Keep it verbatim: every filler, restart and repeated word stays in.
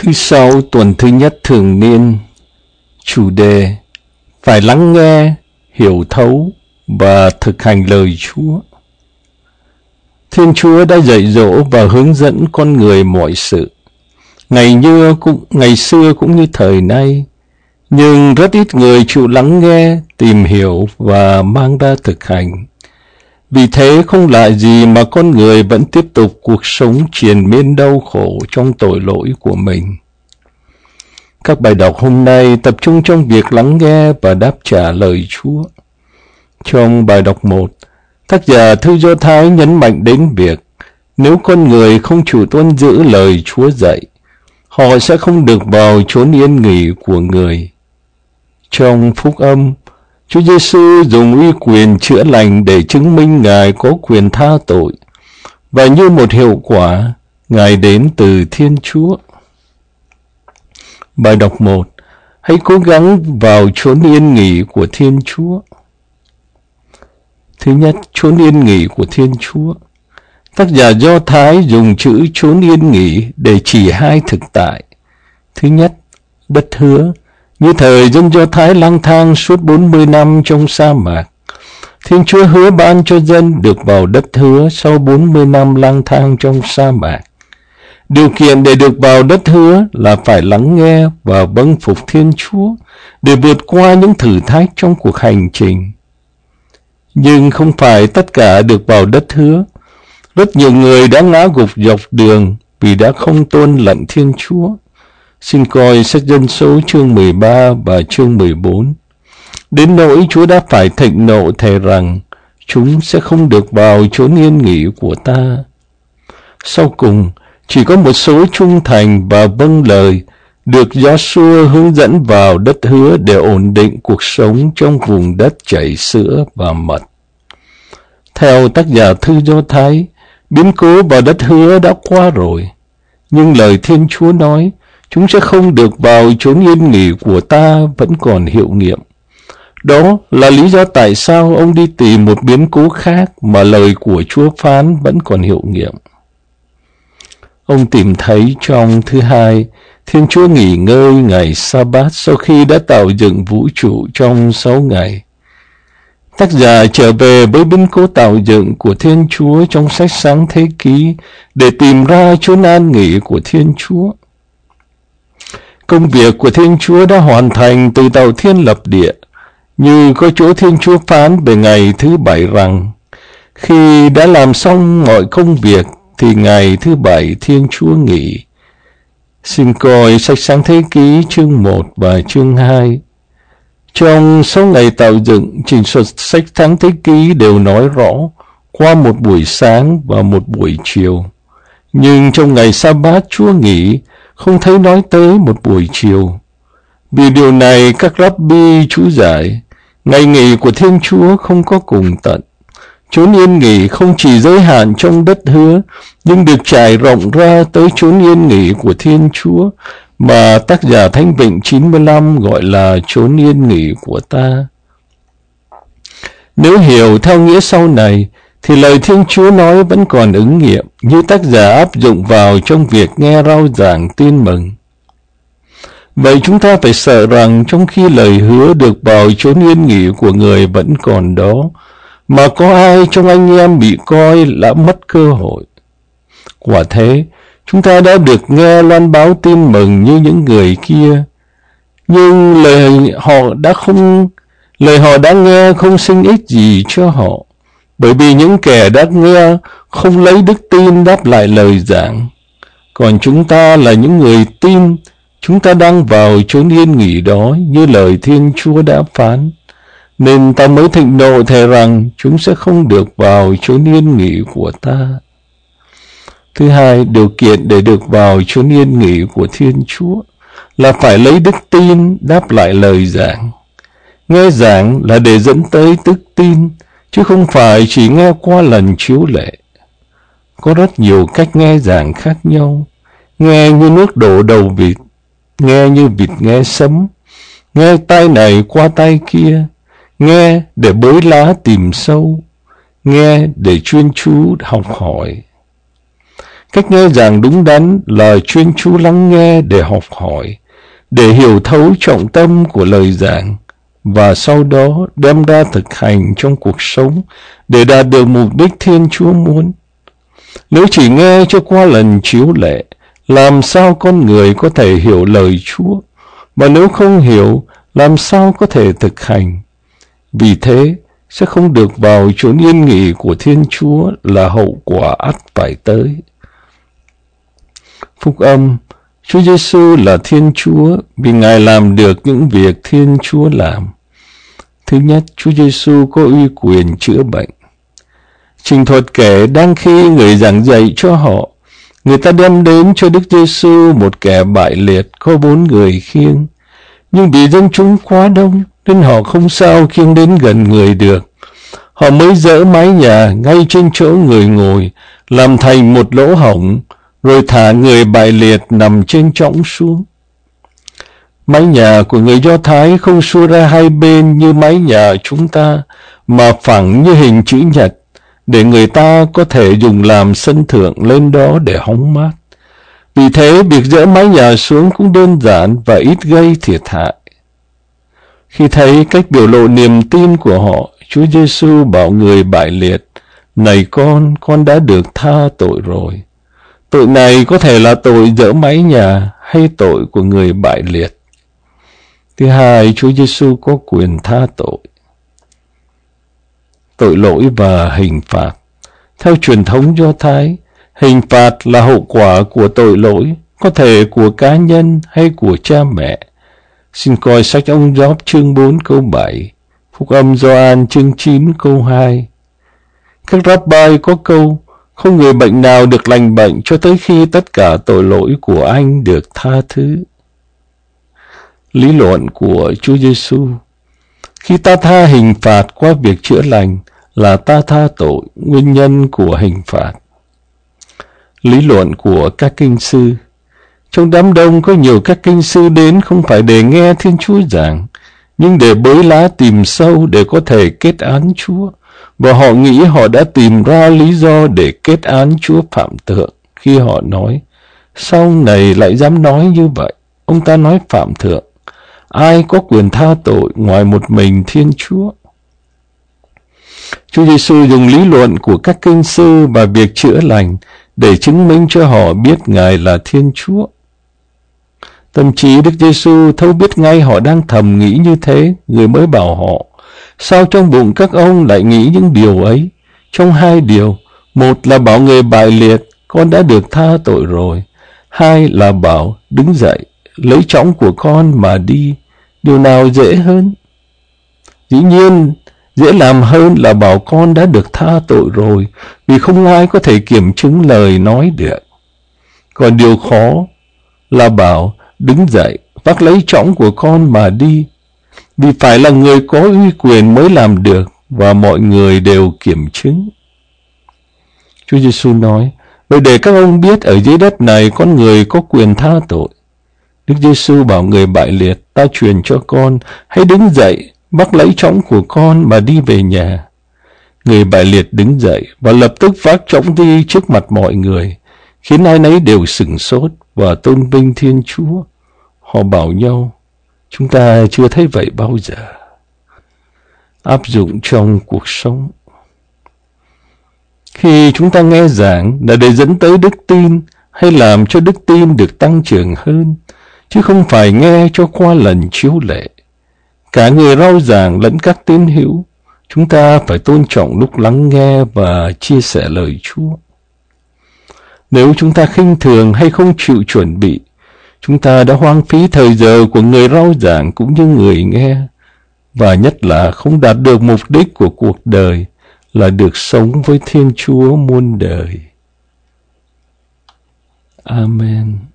Thứ sáu tuần thứ nhất thường niên. Chủ đề: phải lắng nghe, hiểu thấu và thực hành lời Chúa. Thiên Chúa đã dạy dỗ và hướng dẫn con người mọi sự, ngày như cũng ngày xưa cũng như thời nay, nhưng rất ít người chịu lắng nghe, tìm hiểu và mang ra thực hành. Vì thế không lạ gì mà con người vẫn tiếp tục cuộc sống triền miên đau khổ trong tội lỗi của mình. Các bài đọc hôm nay tập trung trong việc lắng nghe và đáp trả lời Chúa. Trong bài đọc một, tác giả Thư Do Thái nhấn mạnh đến việc nếu con người không chịu tuân giữ lời Chúa dạy, họ sẽ không được vào chốn yên nghỉ của người. Trong phúc âm, Chúa Giêsu dùng uy quyền chữa lành để chứng minh Ngài có quyền tha tội, và như một hiệu quả, Ngài đến từ Thiên Chúa. Bài đọc một, hãy cố gắng vào chốn yên nghỉ của Thiên Chúa. Thứ nhất, chốn yên nghỉ của Thiên Chúa. Tác giả Do Thái dùng chữ chốn yên nghỉ để chỉ hai thực tại. Thứ nhất, đất hứa. Như thời dân Do Thái lang thang suốt bốn mươi năm trong sa mạc, Thiên Chúa hứa ban cho dân được vào đất hứa sau bốn mươi năm lang thang trong sa mạc. Điều kiện để được vào đất hứa là phải lắng nghe và vâng phục Thiên Chúa để vượt qua những thử thách trong cuộc hành trình. Nhưng không phải tất cả được vào đất hứa. Rất nhiều người đã ngã gục dọc đường vì đã không tuân lệnh Thiên Chúa. Xin coi sách Dân Số chương mười ba và chương mười bốn. Đến nỗi Chúa đã phải thịnh nộ thề rằng chúng sẽ không được vào chốn yên nghỉ của ta. Sau cùng, chỉ có một số trung thành và vâng lời được Giô-suơ hướng dẫn vào đất hứa để ổn định cuộc sống trong vùng đất chảy sữa và mật. Theo tác giả Thư Do Thái, biến cố vào đất hứa đã qua rồi, nhưng lời Thiên Chúa nói chúng sẽ không được vào chốn yên nghỉ của ta vẫn còn hiệu nghiệm. Đó là lý do tại sao ông đi tìm một biến cố khác mà lời của Chúa phán vẫn còn hiệu nghiệm. Ông tìm thấy trong thứ hai, Thiên Chúa nghỉ ngơi ngày Sa-bát sau khi đã tạo dựng vũ trụ trong sáu ngày. Tác giả trở về với biến cố tạo dựng của Thiên Chúa trong sách Sáng Thế Ký để tìm ra chốn an nghỉ của Thiên Chúa. Công việc của Thiên Chúa đã hoàn thành từ tạo thiên lập địa, như có chỗ Thiên Chúa phán về ngày thứ bảy rằng, khi đã làm xong mọi công việc, thì ngày thứ bảy Thiên Chúa nghỉ. Xin coi sách Sáng Thế Ký chương một và chương hai. Trong sáu ngày tạo dựng, trình thuật sách Sáng Thế Ký đều nói rõ qua một buổi sáng và một buổi chiều. Nhưng trong ngày Sa-bát Chúa nghỉ, không thấy nói tới một buổi chiều. Vì điều này các Rabbi chú giải, ngày nghỉ của Thiên Chúa không có cùng tận. Chốn yên nghỉ không chỉ giới hạn trong đất hứa, nhưng được trải rộng ra tới chốn yên nghỉ của Thiên Chúa, mà tác giả Thánh Vịnh chín mươi lăm gọi là chốn yên nghỉ của ta. Nếu hiểu theo nghĩa sau này, thì lời Thiên Chúa nói vẫn còn ứng nghiệm, như tác giả áp dụng vào trong việc nghe rao giảng tin mừng. Vậy chúng ta phải sợ rằng trong khi lời hứa được vào chốn yên nghỉ của người vẫn còn đó, mà có ai trong anh em bị coi là mất cơ hội. Quả thế, chúng ta đã được nghe loan báo tin mừng như những người kia, nhưng lời họ đã không lời họ đã nghe không sinh ích gì cho họ, bởi vì những kẻ đã nghe không lấy đức tin đáp lại lời giảng. Còn chúng ta là những người tin, chúng ta đang vào chốn yên nghỉ đó như lời Thiên Chúa đã phán, nên ta mới thịnh nộ thề rằng chúng sẽ không được vào chốn yên nghỉ của ta. Thứ hai, điều kiện để được vào chốn yên nghỉ của Thiên Chúa là phải lấy đức tin đáp lại lời giảng. Nghe giảng là để dẫn tới đức tin, chứ không phải chỉ nghe qua lần chiếu lệ. Có rất nhiều cách nghe giảng khác nhau, nghe như nước đổ đầu vịt, nghe như vịt nghe sấm, nghe tai này qua tai kia, nghe để bới lá tìm sâu, nghe để chuyên chú học hỏi. Cách nghe giảng đúng đắn là chuyên chú lắng nghe để học hỏi, để hiểu thấu trọng tâm của lời giảng, và sau đó đem ra thực hành trong cuộc sống để đạt được mục đích Thiên Chúa muốn. Nếu chỉ nghe cho qua lần chiếu lệ, làm sao con người có thể hiểu lời Chúa? Mà nếu không hiểu, làm sao có thể thực hành? Vì thế, sẽ không được vào chốn yên nghỉ của Thiên Chúa là hậu quả ắt phải tới. Phúc âm, Chúa Giêsu là Thiên Chúa vì Ngài làm được những việc Thiên Chúa làm. Thứ nhất, Chúa Giêsu có uy quyền chữa bệnh. Trình thuật kể đang khi người giảng dạy cho họ, người ta đem đến cho Đức Giêsu một kẻ bại liệt có bốn người khiêng. Nhưng vì dân chúng quá đông nên họ không sao khiêng đến gần người được. Họ mới dỡ mái nhà ngay trên chỗ người ngồi, làm thành một lỗ hổng, rồi thả người bại liệt nằm trên chõng xuống. Mái nhà của người Do Thái không xua ra hai bên như mái nhà chúng ta, mà phẳng như hình chữ nhật, để người ta có thể dùng làm sân thượng lên đó để hóng mát. Vì thế, việc dỡ mái nhà xuống cũng đơn giản và ít gây thiệt hại. Khi thấy cách biểu lộ niềm tin của họ, Chúa Giêsu bảo người bại liệt, này con, con đã được tha tội rồi. Tội này có thể là tội dỡ mái nhà hay tội của người bại liệt. Thứ hai, Chúa Giêsu có quyền tha tội. Tội lỗi và hình phạt. Theo truyền thống Do Thái, hình phạt là hậu quả của tội lỗi, có thể của cá nhân hay của cha mẹ. Xin coi sách ông Gióp chương bốn câu bảy, Phúc âm Gioan chương chín câu hai. Các Rabbi có câu, không người bệnh nào được lành bệnh cho tới khi tất cả tội lỗi của anh được tha thứ. Lý luận của Chúa Giêsu. Khi ta tha hình phạt qua việc chữa lành, là ta tha tội, nguyên nhân của hình phạt. Lý luận của các kinh sư. Trong đám đông có nhiều các kinh sư đến không phải để nghe Thiên Chúa giảng, nhưng để bới lá tìm sâu để có thể kết án Chúa. Và họ nghĩ họ đã tìm ra lý do để kết án Chúa phạm thượng khi họ nói, sao này lại dám nói như vậy? Ông ta nói phạm thượng, ai có quyền tha tội ngoài một mình Thiên Chúa? Chúa Giêsu dùng lý luận của các kinh sư và việc chữa lành để chứng minh cho họ biết Ngài là Thiên Chúa. Thậm chí Đức Giêsu thấu biết ngay họ đang thầm nghĩ như thế, người mới bảo họ, sao trong bụng các ông lại nghĩ những điều ấy? Trong hai điều, một là bảo người bại liệt, con đã được tha tội rồi. Hai là bảo, đứng dậy, lấy chõng của con mà đi. Điều nào dễ hơn? Dĩ nhiên, dễ làm hơn là bảo con đã được tha tội rồi, vì không ai có thể kiểm chứng lời nói được. Còn điều khó là bảo, đứng dậy, vác lấy chõng của con mà đi, vì phải là người có uy quyền mới làm được, và mọi người đều kiểm chứng. Chúa Giêsu nói, vậy để các ông biết ở dưới đất này con người có quyền tha tội. Đức Giêsu bảo người bại liệt, ta truyền cho con, hãy đứng dậy, vác lấy chõng của con mà đi về nhà. Người bại liệt đứng dậy và lập tức vác chõng đi trước mặt mọi người, khiến ai nấy đều sửng sốt và tôn vinh Thiên Chúa. Họ bảo nhau, chúng ta chưa thấy vậy bao giờ. Áp dụng trong cuộc sống. Khi chúng ta nghe giảng là để dẫn tới đức tin hay làm cho đức tin được tăng trưởng hơn, chứ không phải nghe cho qua lần chiếu lệ. Cả người rao giảng lẫn các tín hữu, chúng ta phải tôn trọng lúc lắng nghe và chia sẻ lời Chúa. Nếu chúng ta khinh thường hay không chịu chuẩn bị, chúng ta đã hoang phí thời giờ của người rao giảng cũng như người nghe, và nhất là không đạt được mục đích của cuộc đời là được sống với Thiên Chúa muôn đời. Amen.